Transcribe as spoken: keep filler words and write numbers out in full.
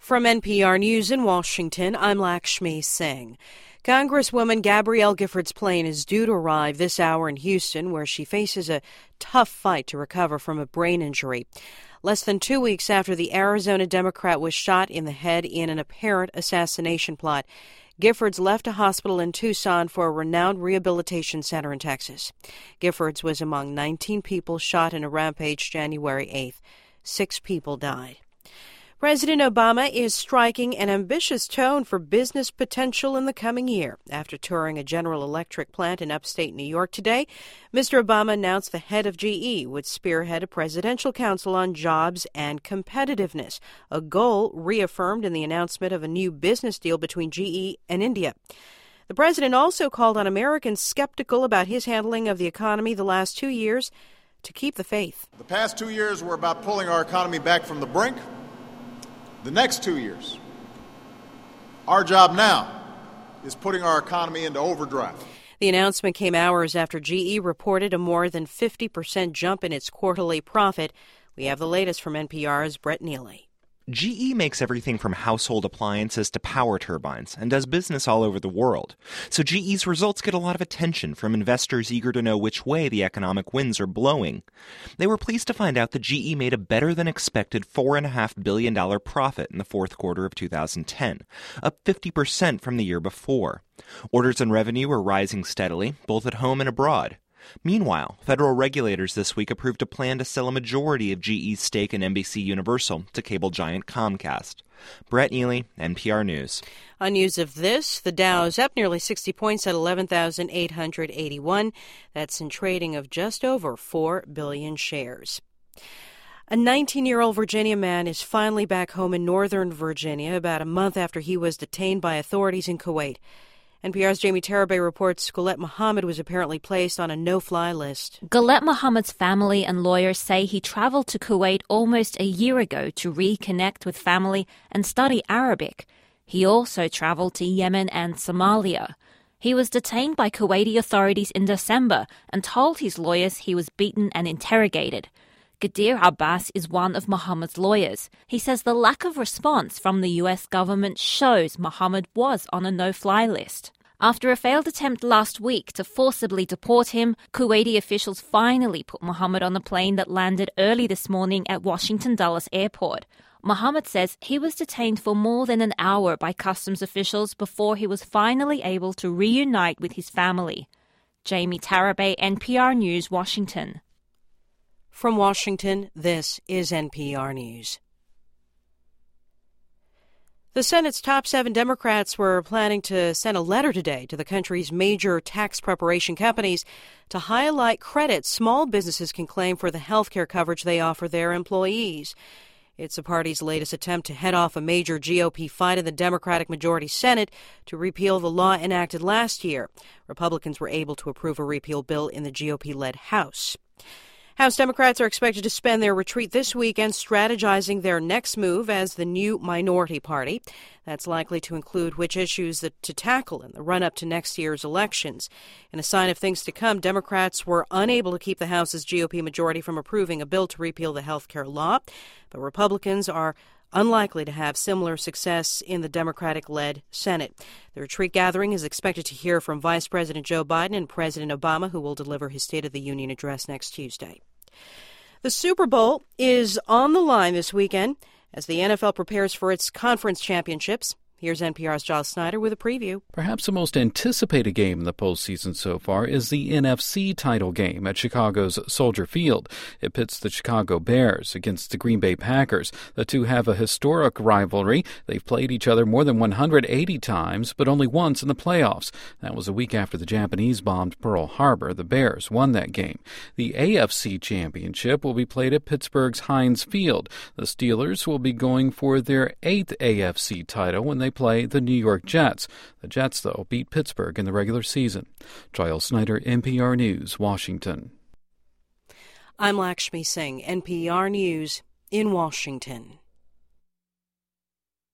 From N P R News in Washington, I'm Lakshmi Singh. Congresswoman Gabrielle Giffords' plane is due to arrive this hour in Houston, where she faces a tough fight to recover from a brain injury. Less than two weeks after the Arizona Democrat was shot in the head in an apparent assassination plot, Giffords left a hospital in Tucson for a renowned rehabilitation center in Texas. Giffords was among nineteen people shot in a rampage January eighth. Six people died. President Obama is striking an ambitious tone for business potential in the coming year. After touring a General Electric plant in upstate New York today, Mister Obama announced the head of G E would spearhead a presidential council on jobs and competitiveness, a goal reaffirmed in the announcement of a new business deal between G E and India. The president also called on Americans skeptical about his handling of the economy the last two years to keep the faith. The past two years were about pulling our economy back from the brink. The next two years, our job now is putting our economy into overdrive. The announcement came hours after G E reported a more than fifty percent jump in its quarterly profit. We have the latest from N P R's Brett Neely. G E makes everything from household appliances to power turbines and does business all over the world. So G E's results get a lot of attention from investors eager to know which way the economic winds are blowing. They were pleased to find out that G E made a better-than-expected four point five billion dollars profit in the fourth quarter of two thousand ten, up fifty percent from the year before. Orders and revenue are rising steadily, both at home and abroad. Meanwhile, federal regulators this week approved a plan to sell a majority of G E's stake in N B C Universal to cable giant Comcast. Brett Neely, N P R News. On news of this, the Dow is up nearly sixty points at eleven thousand eight hundred eighty-one. That's in trading of just over four billion shares. A nineteen-year-old Virginia man is finally back home in Northern Virginia about a month after he was detained by authorities in Kuwait. N P R's Jamie Tarabay reports Gullet Muhammad was apparently placed on a no-fly list. Gullet Muhammad's family and lawyers say he traveled to Kuwait almost a year ago to reconnect with family and study Arabic. He also traveled to Yemen and Somalia. He was detained by Kuwaiti authorities in December and told his lawyers he was beaten and interrogated. Qadir Abbas is one of Muhammad's lawyers. He says the lack of response from the U S government shows Muhammad was on a no-fly list. After a failed attempt last week to forcibly deport him, Kuwaiti officials finally put Muhammad on the plane that landed early this morning at Washington Dulles Airport. Muhammad says he was detained for more than an hour by customs officials before he was finally able to reunite with his family. Jamie Tarabay, N P R News, Washington. From Washington, this is N P R News. The Senate's top seven Democrats were planning to send a letter today to the country's major tax preparation companies to highlight credits small businesses can claim for the health care coverage they offer their employees. It's the party's latest attempt to head off a major G O P fight in the Democratic majority Senate to repeal the law enacted last year. Republicans were able to approve a repeal bill in the G O P-led House. House Democrats are expected to spend their retreat this weekend strategizing their next move as the new minority party. That's likely to include which issues that to tackle in the run-up to next year's elections. In a sign of things to come, Democrats were unable to keep the House's G O P majority from approving a bill to repeal the health care law, but Republicans are unlikely to have similar success in the Democratic-led Senate. The retreat gathering is expected to hear from Vice President Joe Biden and President Obama, who will deliver his State of the Union address next Tuesday. The Super Bowl is on the line this weekend as the N F L prepares for its conference championships. Here's N P R's Giles Snyder with a preview. Perhaps the most anticipated game in the postseason so far is the N F C title game at Chicago's Soldier Field. It pits the Chicago Bears against the Green Bay Packers. The two have a historic rivalry. They've played each other more than one hundred eighty times, but only once in the playoffs. That was a week after the Japanese bombed Pearl Harbor. The Bears won that game. The A F C Championship will be played at Pittsburgh's Heinz Field. The Steelers will be going for their eighth A F C title when they play the New York Jets. The Jets, though, beat Pittsburgh in the regular season. Giles Snyder, N P R News, Washington. I'm Lakshmi Singh, N P R News in Washington.